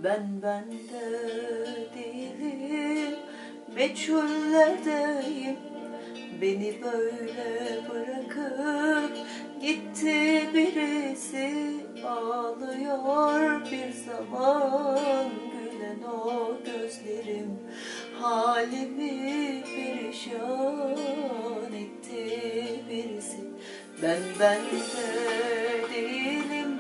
Ben değilim, meçhullerdeyim. Beni böyle bırakıp gitti birisi. Ağlıyor bir zaman gülen o gözlerim. Halimi perişan etti birisi. Ben değilim,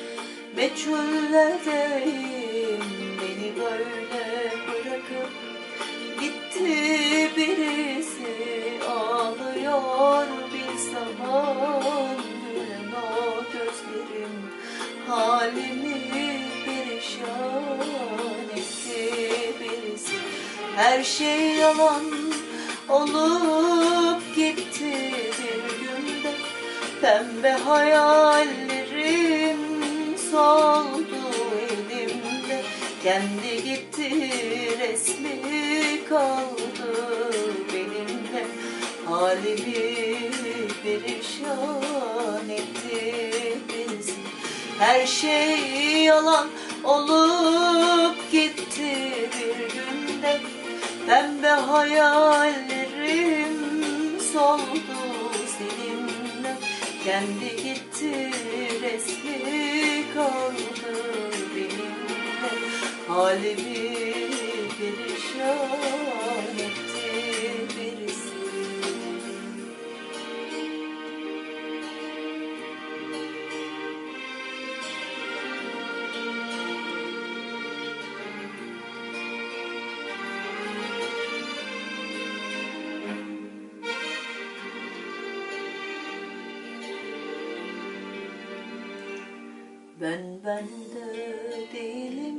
meçhullerdeyim. Beni böyle bırakıp gitti birisi. Ağlıyor bir zaman gülen o gözlerim. Halimi perişan etti birisi. Her şey yalan olup gitti bir günde. Pembe hayallerim soldu elimde. Kendi gitti, resmi kaldı benimle. Halimi perişan etti birisi. Her şey yalan olup gitti bir günde. Pembe hayallerim soldu seninle. Kendi gitti, resmi kaldı benimle. Halimi perişan etti birisi. Ben değilim,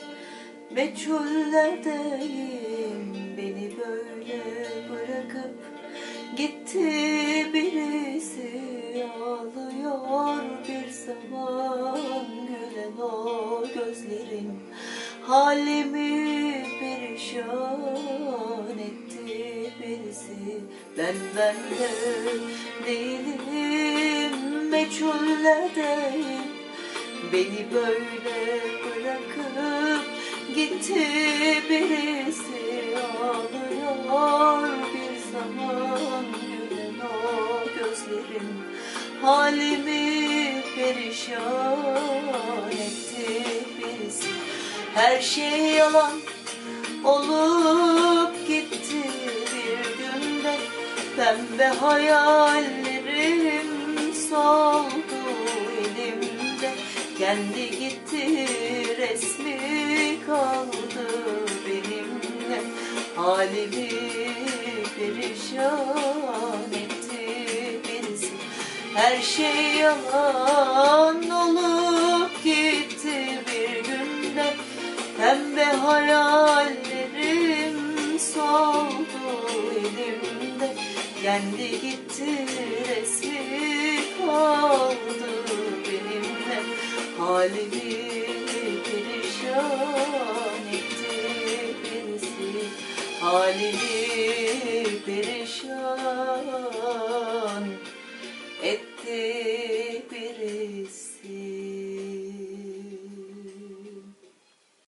meçhullerdeyim. Beni böyle bırakıp gitti birisi. Ağlıyor bir zaman gülen o gözlerim. Halimi perişan etti birisi. Ben değilim, meçhullerdeyim. Beni böyle bırakıp gitti birisi. Ağlıyor bir zaman gülen o gözlerim. Halimi perişan etti birisi. Her şey yalan olup gitti bir günde. Pembe hayallerim soldu elimde. Kendi gitti, resmi kaldı benimle. Halimi perişan etti birisi. Her şey yalan olup gitti bir günde. Pembe hayallerim soldu elimde. Kendi gitti, resmi kaldı benimle. Halimi perişan etti birisi. Halimi perişan etti